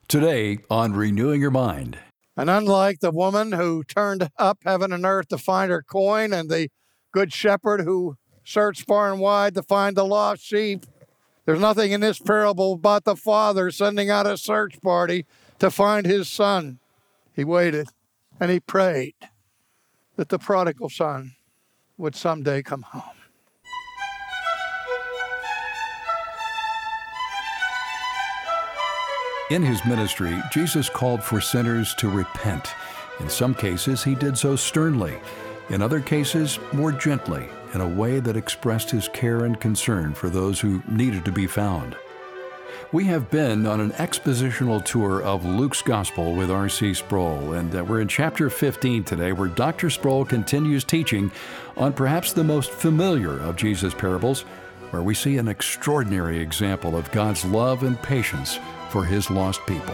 Today on Renewing Your Mind. And unlike the woman who turned up heaven and earth to find her coin, and the good shepherd who searched far and wide to find the lost sheep, there's nothing in this parable about the father sending out a search party to find his son. He waited and he prayed that the prodigal son would someday come home. In his ministry, Jesus called for sinners to repent. In some cases, he did so sternly. In other cases, more gently, in a way that expressed his care and concern for those who needed to be found. We have been on an expositional tour of Luke's Gospel with R.C. Sproul, and we're in chapter 15 today, where Dr. Sproul continues teaching on perhaps the most familiar of Jesus' parables, where we see an extraordinary example of God's love and patience for his lost people.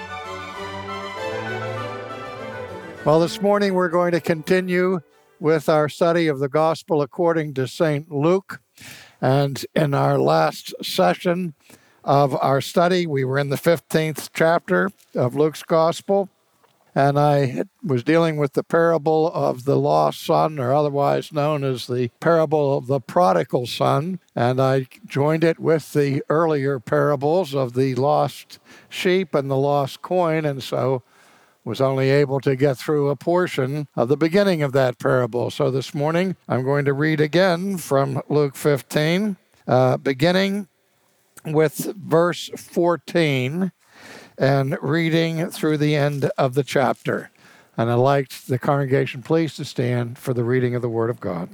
Well, this morning we're going to continue with our study of the Gospel according to St. Luke. And in our last session of our study, we were in the 15th chapter of Luke's Gospel. And I was dealing with the parable of the lost son, or otherwise known as the parable of the prodigal son. And I joined it with the earlier parables of the lost sheep and the lost coin, and so was only able to get through a portion of the beginning of that parable. So this morning, I'm going to read again from Luke 15, beginning with verse 14, and reading through the end of the chapter. And I'd like the congregation please to stand for the reading of the Word of God.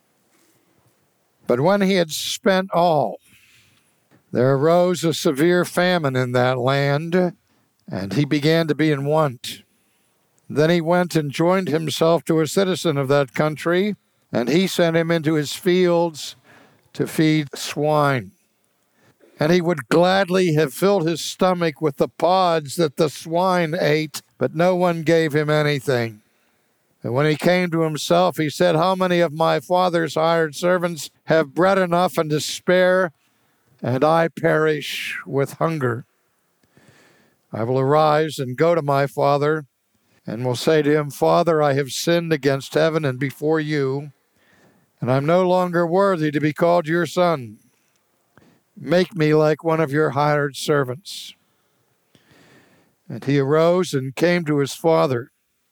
But when he had spent all, there arose a severe famine in that land, and he began to be in want. Then he went and joined himself to a citizen of that country, and he sent him into his fields to feed swine. And he would gladly have filled his stomach with the pods that the swine ate, but no one gave him anything. And when he came to himself, he said, "How many of my father's hired servants have bread enough and to spare, and I perish with hunger? I will arise and go to my father, and will say to him, Father, I have sinned against heaven and before you, and I'm no longer worthy to be called your son. Make me like one of your hired servants." And he arose and came to his father.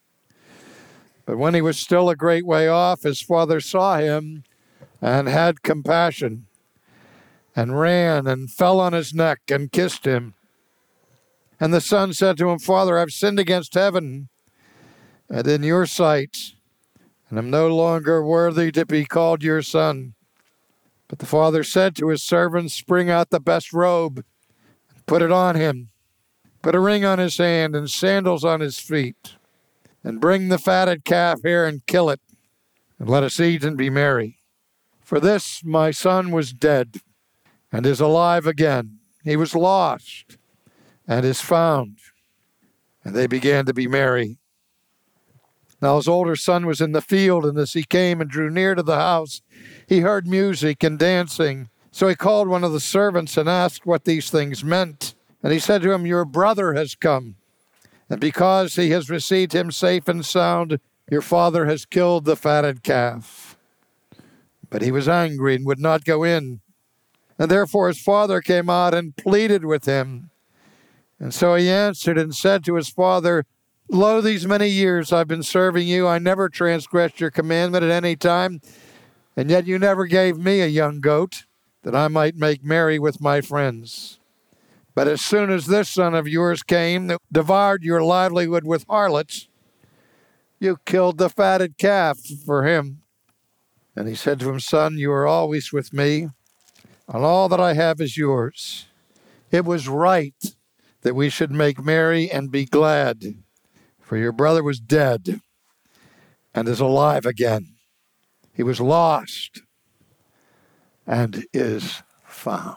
But when he was still a great way off, his father saw him and had compassion, and ran and fell on his neck and kissed him. And the son said to him, "Father, I've sinned against heaven and in your sight, and am no longer worthy to be called your son." But the father said to his servants, "Bring out the best robe, and put it on him. Put a ring on his hand and sandals on his feet. And bring the fatted calf here and kill it, and let us eat and be merry. For this my son was dead, and is alive again. He was lost, and is found." And they began to be merry. Now his older son was in the field, and as he came and drew near to the house, he heard music and dancing. So he called one of the servants and asked what these things meant. And he said to him, "Your brother has come, and because he has received him safe and sound, your father has killed the fatted calf." But he was angry and would not go in. And therefore his father came out and pleaded with him. And so he answered and said to his father, "Lo, these many years I've been serving you. I never transgressed your commandment at any time, and yet you never gave me a young goat, that I might make merry with my friends. But as soon as this son of yours came, that devoured your livelihood with harlots, you killed the fatted calf for him." And he said to him, "Son, you are always with me, and all that I have is yours. It was right that we should make merry and be glad. For your brother was dead and is alive again. He was lost and is found."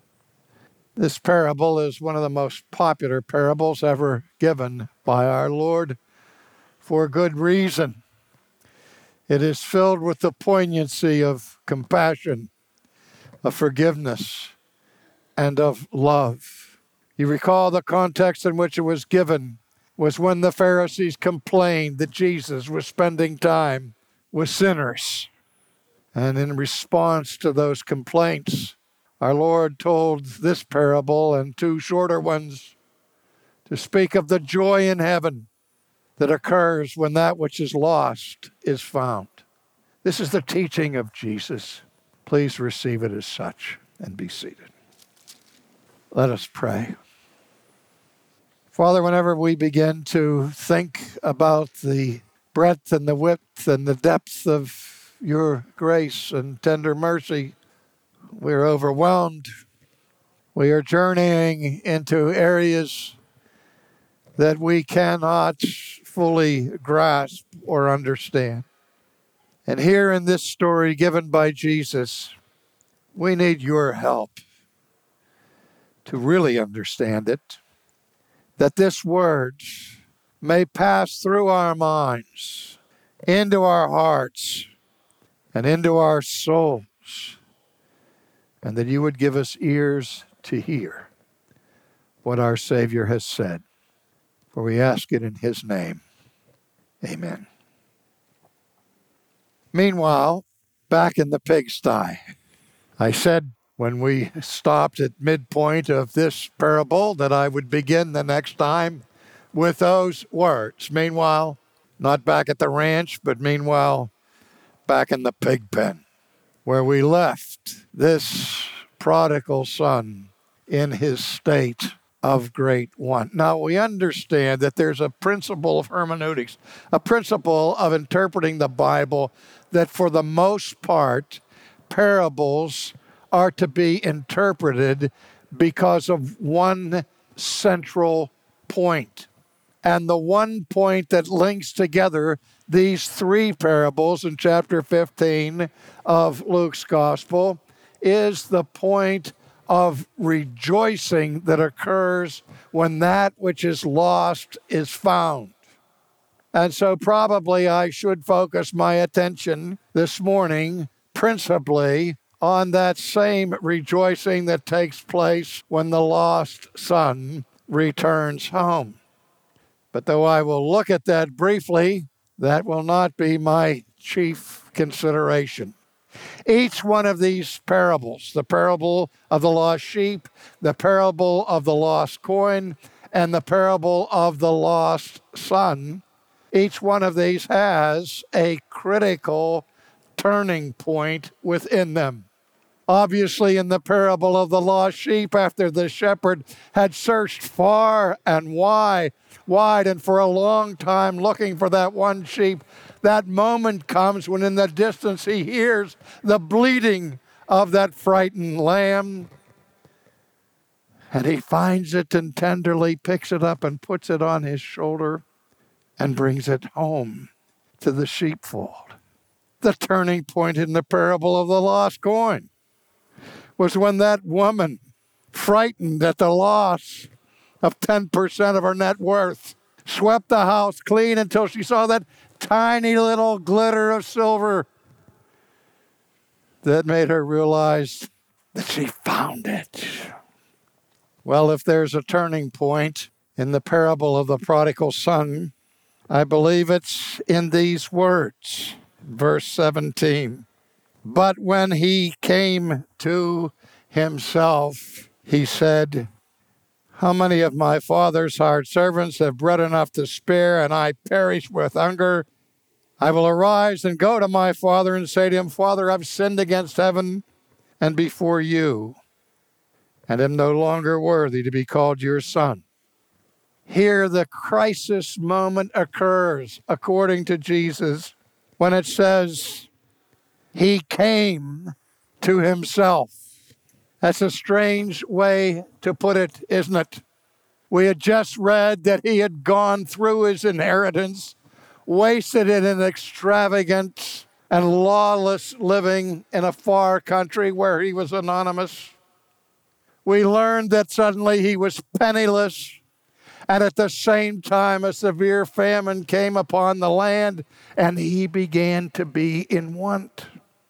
This parable is one of the most popular parables ever given by our Lord, for good reason. It is filled with the poignancy of compassion, of forgiveness, and of love. You recall the context in which it was given was when the Pharisees complained that Jesus was spending time with sinners. And in response to those complaints, our Lord told this parable and two shorter ones to speak of the joy in heaven that occurs when that which is lost is found. This is the teaching of Jesus. Please receive it as such and be seated. Let us pray. Father, whenever we begin to think about the breadth and the width and the depth of your grace and tender mercy, we're overwhelmed. We are journeying into areas that we cannot fully grasp or understand. And here in this story given by Jesus, we need your help to really understand it, that this word may pass through our minds, into our hearts, and into our souls, and that you would give us ears to hear what our Savior has said. For we ask it in his name. Amen. Meanwhile, back in the pigsty, I said when we stopped at midpoint of this parable that I would begin the next time with those words. Meanwhile, not back at the ranch, but meanwhile, back in the pig pen, where we left this prodigal son in his state of great want. Now, we understand that there's a principle of hermeneutics, a principle of interpreting the Bible, that for the most part, parables are to be interpreted because of one central point. And the one point that links together these three parables in chapter 15 of Luke's Gospel is the point of rejoicing that occurs when that which is lost is found. And so probably I should focus my attention this morning principally on that same rejoicing that takes place when the lost son returns home. But though I will look at that briefly, that will not be my chief consideration. Each one of these parables, the parable of the lost sheep, the parable of the lost coin, and the parable of the lost son, each one of these has a critical turning point within them. Obviously, in the parable of the lost sheep, after the shepherd had searched far and wide, and for a long time looking for that one sheep, that moment comes when in the distance he hears the bleating of that frightened lamb. And he finds it and tenderly picks it up and puts it on his shoulder and brings it home to the sheepfold. The turning point in the parable of the lost coin was when that woman, frightened at the loss of 10% of her net worth, swept the house clean until she saw that tiny little glitter of silver that made her realize that she found it. Well, if there's a turning point in the parable of the prodigal son, I believe it's in these words, verse 17. But when he came to himself, he said, how many of my father's hired servants have bread enough to spare, and I perish with hunger? I will arise and go to my father and say to him, Father, I've sinned against heaven and before you, and am no longer worthy to be called your son. Here the crisis moment occurs, according to Jesus, when it says, he came to himself. That's a strange way to put it, isn't it? We had just read that he had gone through his inheritance, wasted it in extravagant and lawless living in a far country where he was anonymous. We learned that suddenly he was penniless, and at the same time a severe famine came upon the land, and he began to be in want.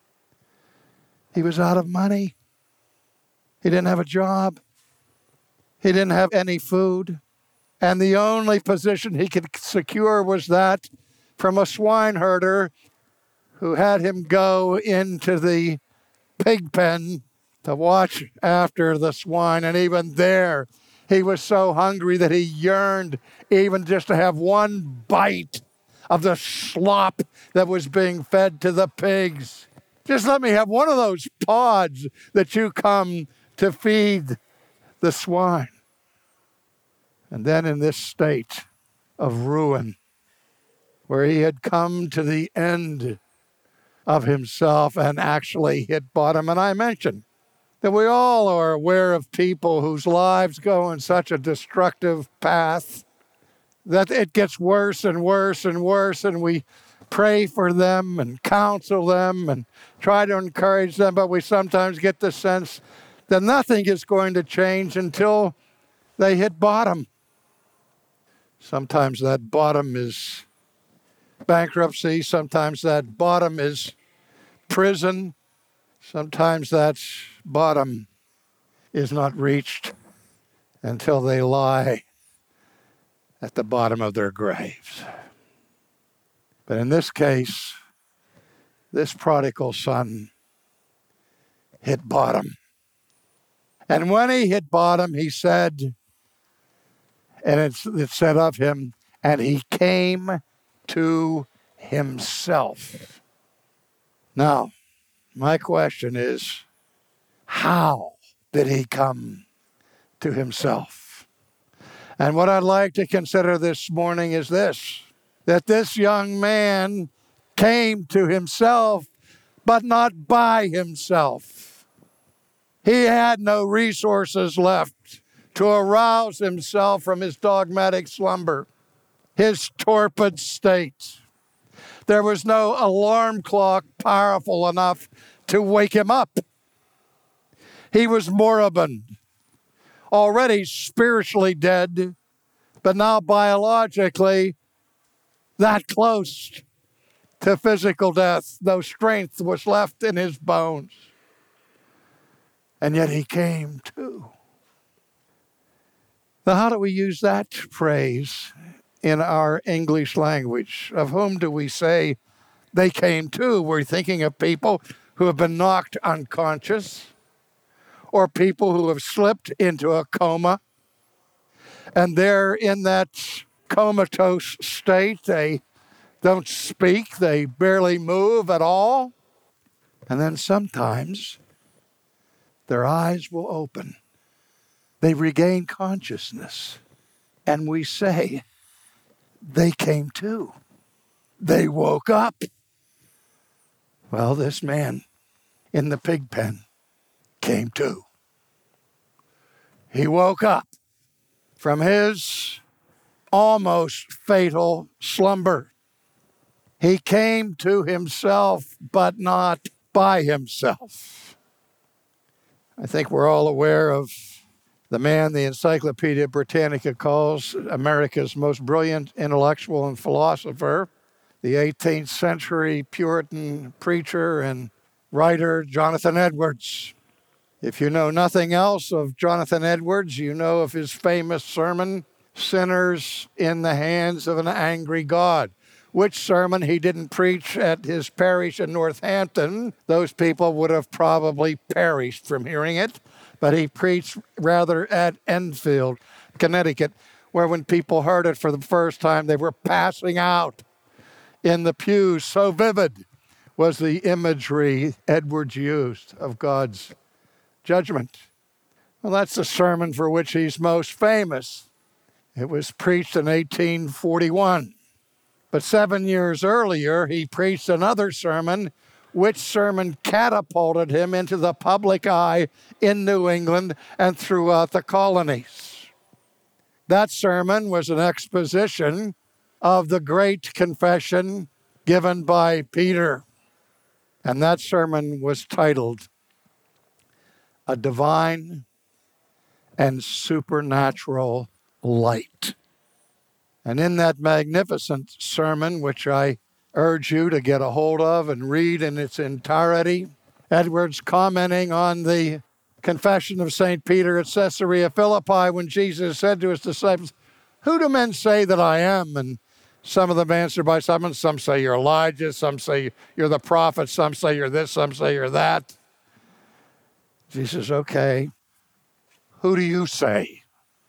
He was out of money. He didn't have a job. He didn't have any food, and the only position he could secure was that from a swineherder who had him go into the pig pen to watch after the swine. And even there, he was so hungry that he yearned even just to have one bite of the slop that was being fed to the pigs. Just let me have one of those pods that you come to feed the swine. And then in this state of ruin, where he had come to the end of himself and actually hit bottom. And I mentioned that we all are aware of people whose lives go in such a destructive path that it gets worse and worse and worse, and we pray for them and counsel them and try to encourage them, but we sometimes get the sense that nothing is going to change until they hit bottom. Sometimes that bottom is bankruptcy. Sometimes that bottom is prison. Sometimes that bottom is not reached until they lie at the bottom of their graves. But in this case, this prodigal son hit bottom. And when he hit bottom, he said, and it said of him, and he came to himself. Now, my question is, how did he come to himself? And what I'd like to consider this morning is this, that this young man came to himself, but not by himself. He had no resources left to arouse himself from his dogmatic slumber, his torpid state. There was no alarm clock powerful enough to wake him up. He was moribund, already spiritually dead, but now biologically that close to physical death. No strength was left in his bones. And yet he came to. Now, how do we use that phrase in our English language? Of whom do we say they came to? We're thinking of people who have been knocked unconscious, or people who have slipped into a coma, and they're in that comatose state. They don't speak, they barely move at all. And then sometimes their eyes will open. They regain consciousness. And we say, they came to. They woke up. Well, this man in the pig pen came to. He woke up from his almost fatal slumber. He came to himself, but not by himself. I think we're all aware of the man the Encyclopedia Britannica calls America's most brilliant intellectual and philosopher, the 18th century Puritan preacher and writer, Jonathan Edwards. If you know nothing else of Jonathan Edwards, you know of his famous sermon, Sinners in the Hands of an Angry God, which sermon he didn't preach at his parish in Northampton. Those people would have probably perished from hearing it. But he preached rather at Enfield, Connecticut, where when people heard it for the first time, they were passing out in the pews. So vivid was the imagery Edwards used of God's judgment. Well, that's the sermon for which he's most famous. It was preached in 1841. But 7 years earlier, he preached another sermon, which sermon catapulted him into the public eye in New England and throughout the colonies. That sermon was an exposition of the great confession given by Peter. And that sermon was titled, A Divine and Supernatural Light. And in that magnificent sermon, which I urge you to get a hold of and read in its entirety, Edwards, commenting on the Confession of St. Peter at Caesarea Philippi, when Jesus said to his disciples, "Who do men say that I am?" And some of them answered by Simon. Some say you're Elijah. Some say you're the prophet. Some say you're this. Some say you're that. Jesus, okay. Who do you say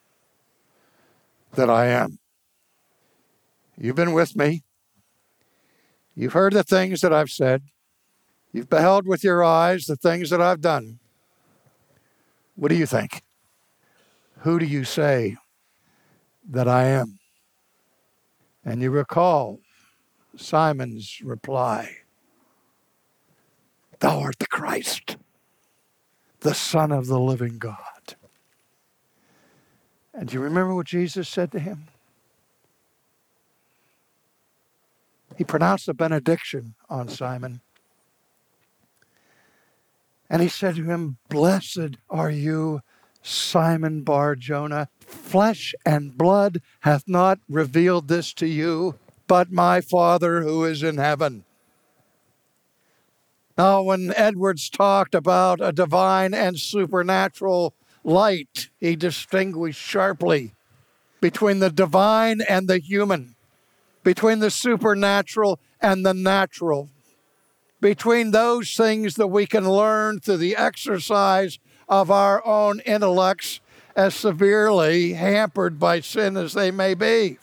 that I am? You've been with me. You've heard the things that I've said. You've beheld with your eyes the things that I've done. What do you think? Who do you say that I am? And you recall Simon's reply. Thou art the Christ, the Son of the living God. And do you remember what Jesus said to him? He pronounced a benediction on Simon. And he said to him, "Blessed are you, Simon Bar-Jonah. Flesh and blood hath not revealed this to you, but my Father who is in heaven." Now, when Edwards talked about a divine and supernatural light, he distinguished sharply between the divine and the human, between the supernatural and the natural, between those things that we can learn through the exercise of our own intellects, as severely hampered by sin as they may be.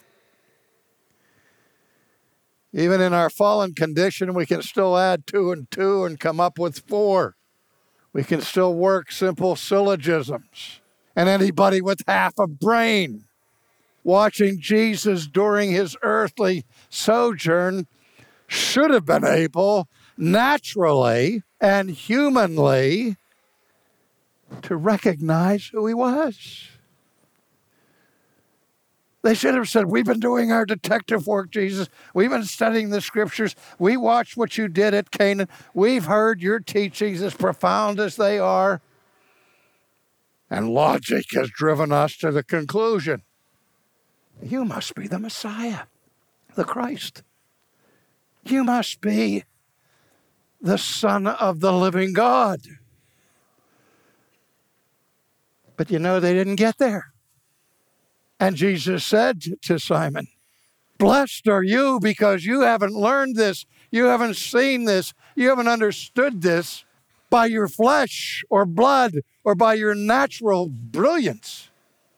Even in our fallen condition, we can still add 2 and 2 and come up with 4. We can still work simple syllogisms. And anybody with half a brain watching Jesus during his earthly sojourn should have been able naturally and humanly to recognize who he was. They should have said, "We've been doing our detective work, Jesus. We've been studying the scriptures. We watched what you did at Canaan. We've heard your teachings, as profound as they are. And logic has driven us to the conclusion, you must be the Messiah, the Christ. You must be the Son of the living God." But you know, they didn't get there. And Jesus said to Simon, "Blessed are you because you haven't learned this, you haven't seen this, you haven't understood this by your flesh or blood or by your natural brilliance.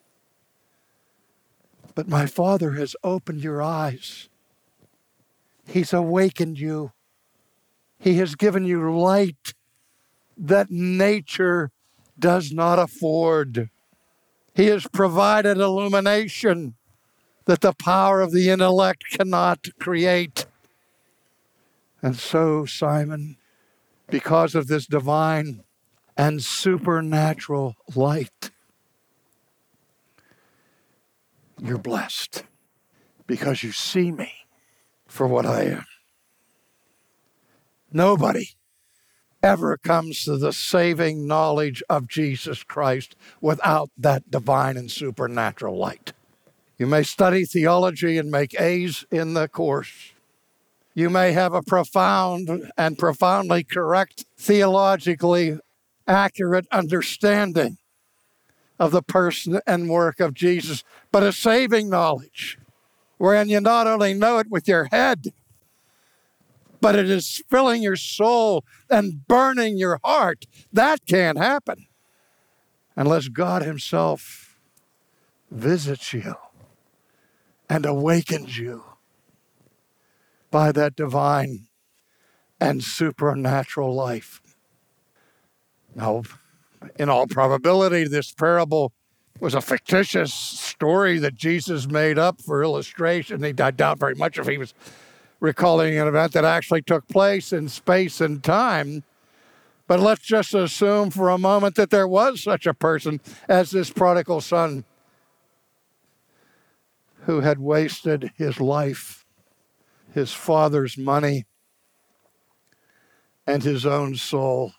But my Father has opened your eyes. He's awakened you. He has given you light that nature does not afford. He has provided illumination that the power of the intellect cannot create." And so, Simon, because of this divine and supernatural light, you're blessed because you see me for what I am. Nobody ever comes to the saving knowledge of Jesus Christ without that divine and supernatural light. You may study theology and make A's in the course. You may have a profound and profoundly correct, theologically accurate understanding of the person and work of Jesus, but a saving knowledge wherein you not only know it with your head, but it is filling your soul and burning your heart. That can't happen unless God himself visits you and awakens you by that divine and supernatural life. Now, in all probability, this parable was a fictitious story that Jesus made up for illustration. I doubt very much if he was recalling an event that actually took place in space and time. But let's just assume for a moment that there was such a person as this prodigal son who had wasted his life, his father's money, and his own soul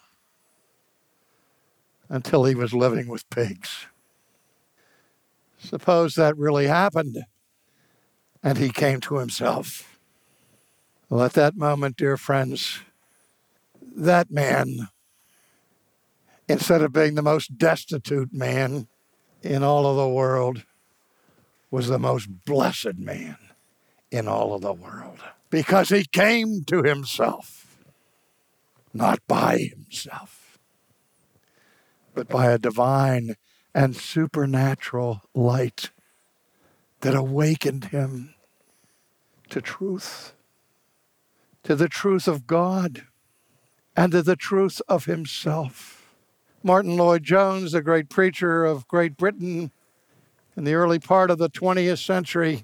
until he was living with pigs. Suppose that really happened and he came to himself. Well, at that moment, dear friends, that man instead of being the most destitute man in all of the world, was the most blessed man in all of the world. Because he came to himself, not by himself, but by a divine and supernatural light that awakened him to truth, to the truth of God, and to the truth of himself. Martin Lloyd-Jones, the great preacher of Great Britain in the early part of the 20th century,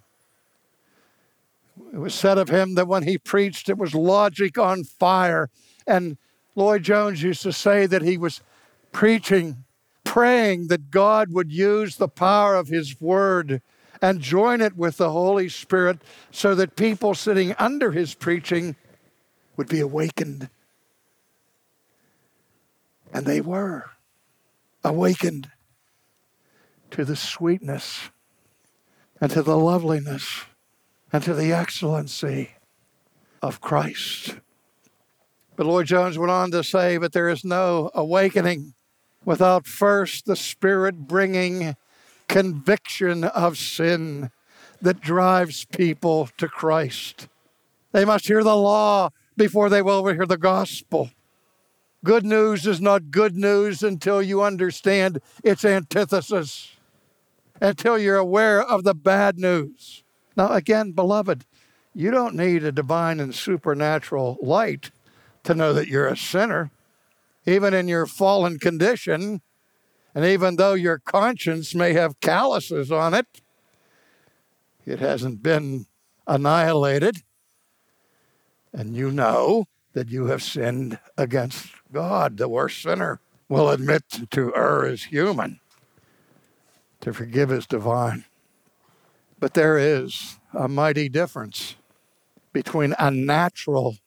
it was said of him that when he preached, it was logic on fire. And Lloyd-Jones used to say that he was preaching, praying that God would use the power of his word and join it with the Holy Spirit so that people sitting under his preaching would be awakened. And they were awakened to the sweetness and to the loveliness and to the excellency of Christ. But Lloyd-Jones went on to say, but there is no awakening without first the Spirit bringing conviction of sin that drives people to Christ. They must hear the law before they will hear the gospel. Good news is not good news until you understand its antithesis, until you're aware of the bad news. Now, again, beloved, you don't need a divine and supernatural light to know that you're a sinner, even in your fallen condition. And even though your conscience may have calluses on it, it hasn't been annihilated. And you know that you have sinned against God. The worst sinner will admit to err is human. To forgive is divine. But there is a mighty difference between a natural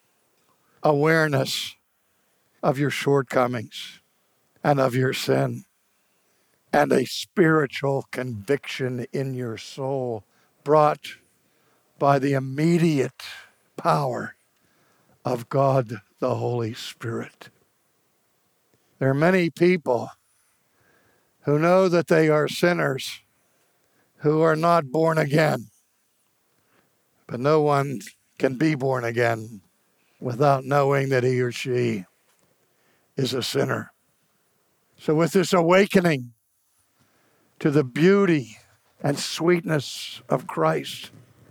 awareness of your shortcomings and of your sin, and a spiritual conviction in your soul brought by the immediate power of God the Holy Spirit. There are many people who know that they are sinners, who are not born again. But no one can be born again without knowing that he or she is a sinner. So with this awakening to the beauty and sweetness of Christ,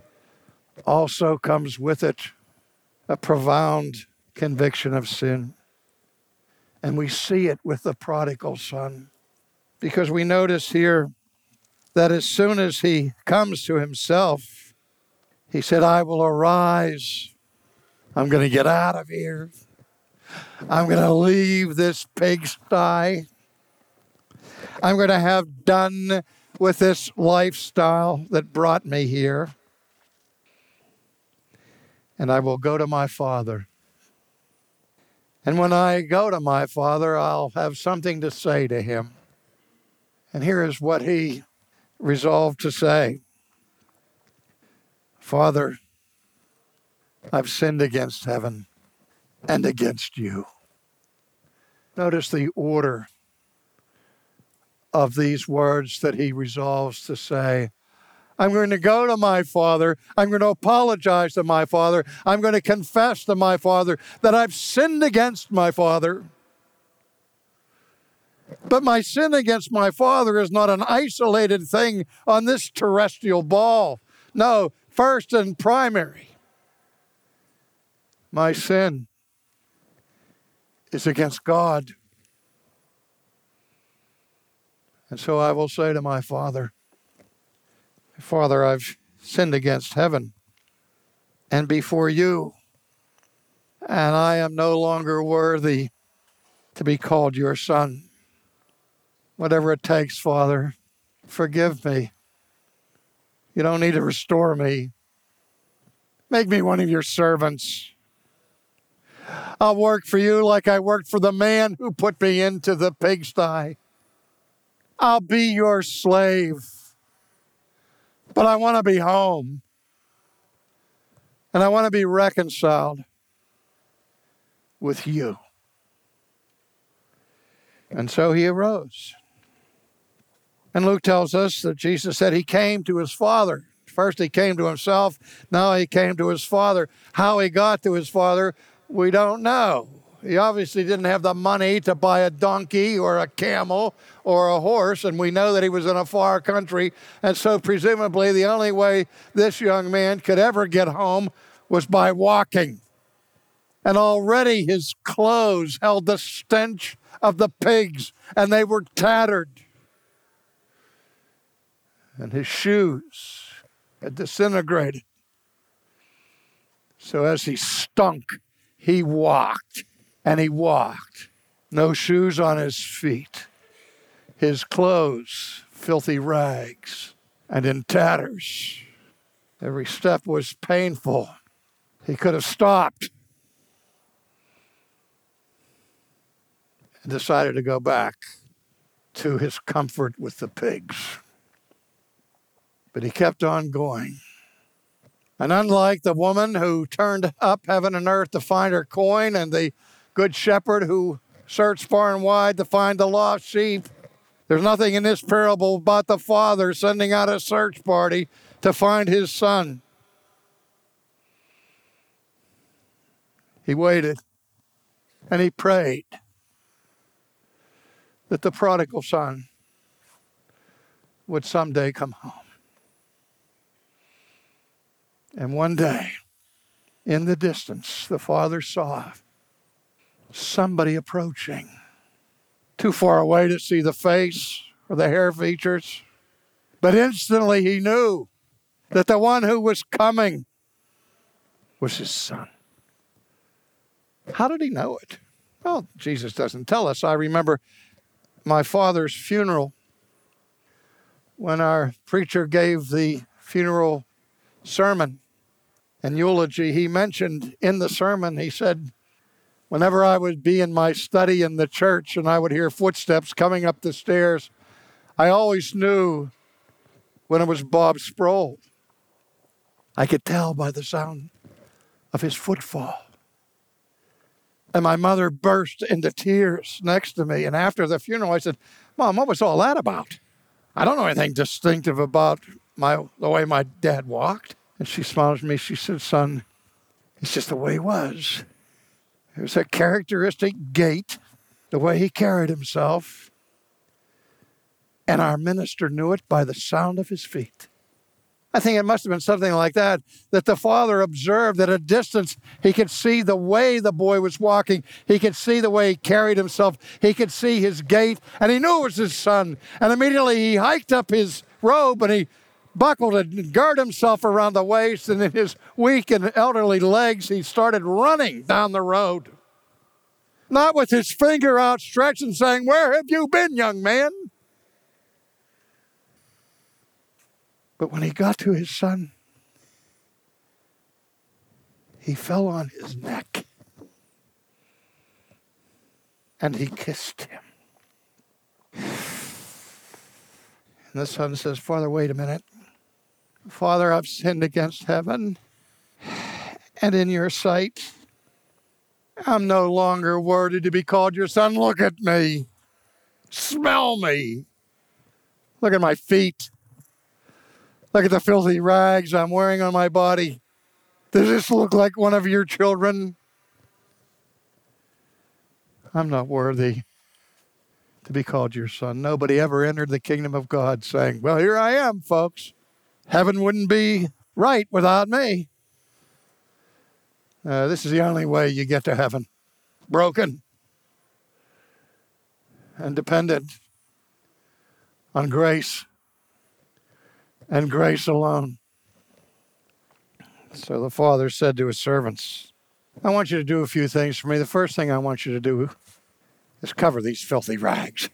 also comes with it a profound conviction of sin. And we see it with the prodigal son, because we notice here that as soon as he comes to himself, he said, I will arise. I'm going to get out of here. I'm going to leave this pigsty. I'm going to have done with this lifestyle that brought me here. And I will go to my Father. And when I go to my Father, I'll have something to say to him. And here is what he resolved to say. Father, I've sinned against heaven and against you. Notice the order of these words that he resolves to say. I'm going to go to my Father. I'm going to apologize to my Father. I'm going to confess to my Father that I've sinned against my Father. But my sin against my Father is not an isolated thing on this terrestrial ball. No, first and primary, my sin is against God. And so I will say to my Father, Father, I've sinned against heaven and before you, and I am no longer worthy to be called your son. Whatever it takes, Father, forgive me. You don't need to restore me. Make me one of your servants. I'll work for you like I worked for the man who put me into the pigsty. I'll be your slave. But I want to be home. And I want to be reconciled with you. And so he arose. And Luke tells us that Jesus said he came to his Father. First he came to himself, now he came to his Father. How he got to his Father, we don't know. He obviously didn't have the money to buy a donkey or a camel or a horse, and we know that he was in a far country, and so presumably the only way this young man could ever get home was by walking. And already his clothes held the stench of the pigs, and they were tattered. And his shoes had disintegrated. So as he stunk, he walked, and he walked. No shoes on his feet. His clothes, filthy rags, and in tatters. Every step was painful. He could have stopped and decided to go back to his comfort with the pigs. But he kept on going. And unlike the woman who turned up heaven and earth to find her coin, and the good shepherd who searched far and wide to find the lost sheep, there's nothing in this parable about the father sending out a search party to find his son. He waited and he prayed that the prodigal son would someday come home. And one day, in the distance, the father saw somebody approaching. Too far away to see the face or the hair features. But instantly he knew that the one who was coming was his son. How did he know it? Well, Jesus doesn't tell us. I remember my father's funeral when our preacher gave the funeral sermon and eulogy. He mentioned in the sermon, he said, whenever I would be in my study in the church and I would hear footsteps coming up the stairs, I always knew when it was Bob Sproul. I could tell by the sound of his footfall. And my mother burst into tears next to me. And after the funeral, I said, Mom, what was all that about? I don't know anything distinctive about the way my dad walked. And she smiled at me. She said, son, it's just the way he was. It was a characteristic gait, the way he carried himself. And our minister knew it by the sound of his feet. I think it must have been something like that the father observed at a distance. He could see the way the boy was walking. He could see the way he carried himself. He could see his gait, and he knew it was his son. And immediately he hiked up his robe and he buckled and girded himself around the waist, and in his weak and elderly legs, he started running down the road. Not with his finger outstretched and saying, where have you been, young man? But when he got to his son, he fell on his neck and he kissed him. And the son says, Father, wait a minute. Father, I've sinned against heaven and in your sight. I'm no longer worthy to be called your son. Look at me. Smell me. Look at my feet. Look at the filthy rags I'm wearing on my body. Does this look like one of your children? I'm not worthy to be called your son. Nobody ever entered the kingdom of God saying, well, here I am, folks. Heaven wouldn't be right without me. This is the only way you get to heaven. Broken and dependent on grace and grace alone. So the father said to his servants, I want you to do a few things for me. The first thing I want you to do is cover these filthy rags.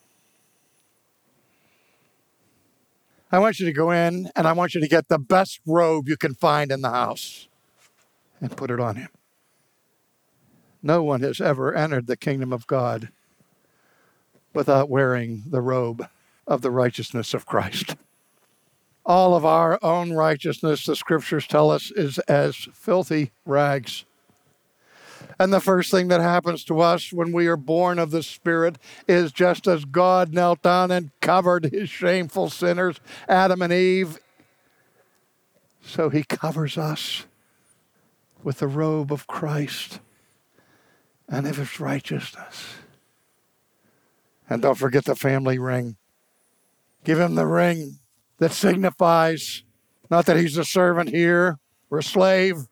I want you to go in and I want you to get the best robe you can find in the house and put it on him. No one has ever entered the kingdom of God without wearing the robe of the righteousness of Christ. All of our own righteousness, the scriptures tell us, is as filthy rags. And the first thing that happens to us when we are born of the Spirit is just as God knelt down and covered his shameful sinners, Adam and Eve, so he covers us with the robe of Christ and of his righteousness. And don't forget the family ring. Give him the ring that signifies not that he's a servant here or a slave,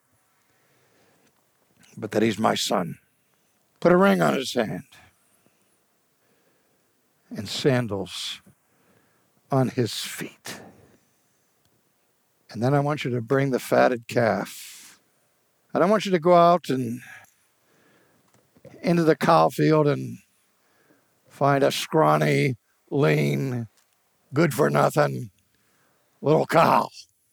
but that he's my son. Put a ring on his hand and sandals on his feet. And then I want you to bring the fatted calf. And I want you to go out and into the cow field and find a scrawny, lean, good-for-nothing little cow.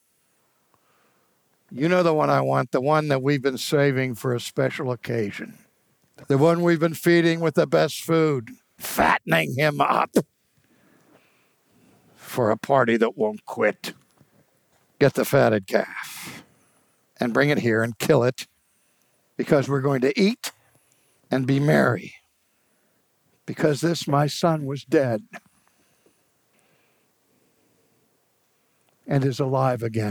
You know the one I want, the one that we've been saving for a special occasion. The one we've been feeding with the best food, fattening him up for a party that won't quit. Get the fatted calf and bring it here and kill it, because we're going to eat and be merry, because this my son was dead and is alive again.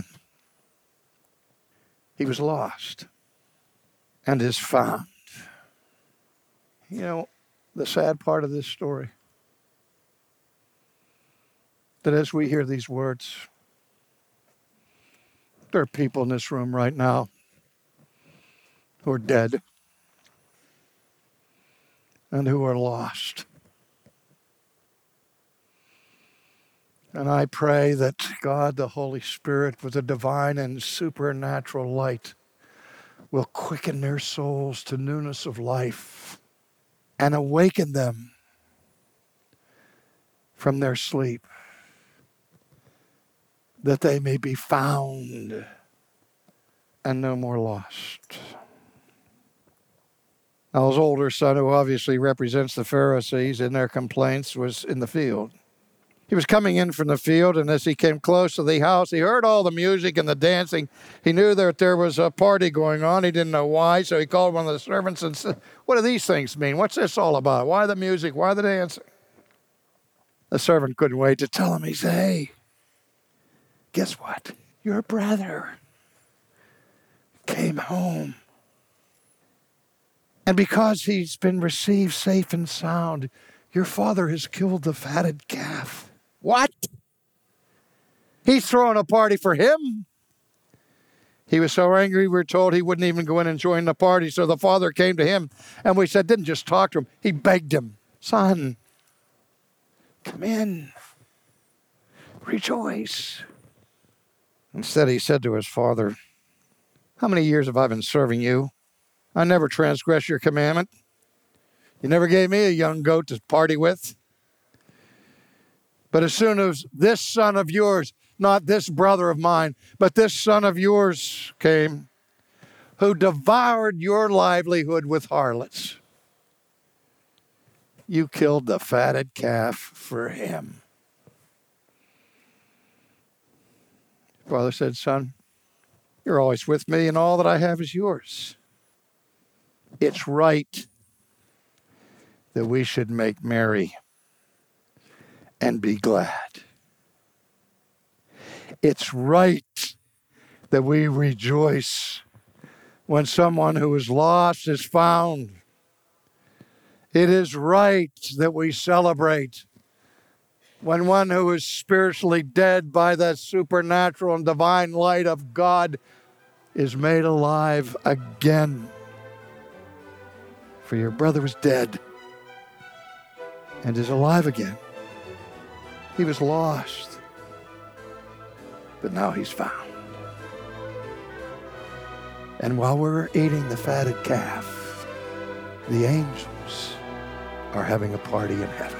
He was lost and is found. You know, the sad part of this story, that as we hear these words, there are people in this room right now who are dead and who are lost. And I pray that God, the Holy Spirit, with a divine and supernatural light, will quicken their souls to newness of life and awaken them from their sleep, that they may be found and no more lost. Now, his older son, who obviously represents the Pharisees in their complaints, was in the field. He was coming in from the field, and as he came close to the house, he heard all the music and the dancing. He knew that there was a party going on. He didn't know why, so he called one of the servants and said, "What do these things mean? What's this all about? Why the music? Why the dancing?" The servant couldn't wait to tell him. He said, "Hey, guess what? Your brother came home. And because he's been received safe and sound, your father has killed the fatted calf." What? He's throwing a party for him? He was so angry, we were told he wouldn't even go in and join the party. So the father came to him, and we said, didn't just talk to him. He begged him, "Son, come in. Rejoice." Instead, he said to his father, "How many years have I been serving you? I never transgressed your commandment. You never gave me a young goat to party with. But as soon as this son of yours, not this brother of mine, but this son of yours came, who devoured your livelihood with harlots, you killed the fatted calf for him." Father said, "Son, you're always with me, and all that I have is yours. It's right that we should make merry and be glad. It's right that we rejoice when someone who is lost is found. It is right that we celebrate when one who is spiritually dead by the supernatural and divine light of God is made alive again. For your brother was dead and is alive again. He was lost, but now he's found. And while we're eating the fatted calf, the angels are having a party in heaven.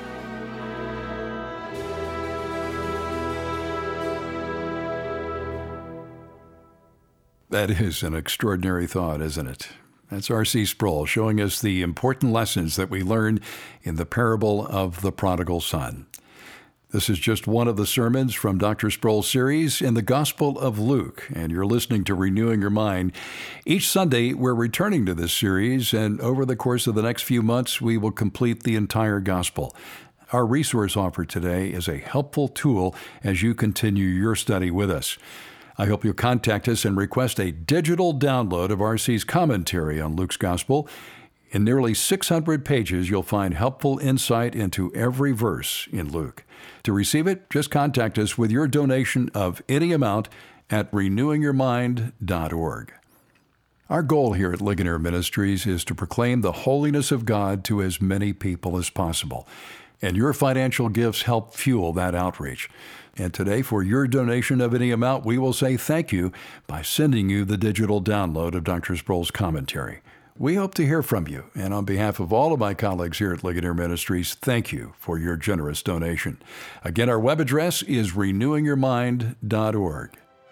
That is an extraordinary thought, isn't it? That's R.C. Sproul showing us the important lessons that we learn in the parable of the prodigal son. This is just one of the sermons from Dr. Sproul's series in the Gospel of Luke, and you're listening to Renewing Your Mind. Each Sunday, we're returning to this series, and over the course of the next few months, we will complete the entire Gospel. Our resource offered today is a helpful tool as you continue your study with us. I hope you'll contact us and request a digital download of R.C.'s commentary on Luke's Gospel. In nearly 600 pages, you'll find helpful insight into every verse in Luke. To receive it, just contact us with your donation of any amount at renewingyourmind.org. Our goal here at Ligonier Ministries is to proclaim the holiness of God to as many people as possible. And your financial gifts help fuel that outreach. And today, for your donation of any amount, we will say thank you by sending you the digital download of Dr. Sproul's commentary. We hope to hear from you, and on behalf of all of my colleagues here at Ligonier Ministries, thank you for your generous donation. Again, our web address is renewingyourmind.org.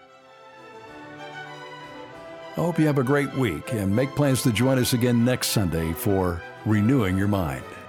I hope you have a great week, and make plans to join us again next Sunday for Renewing Your Mind.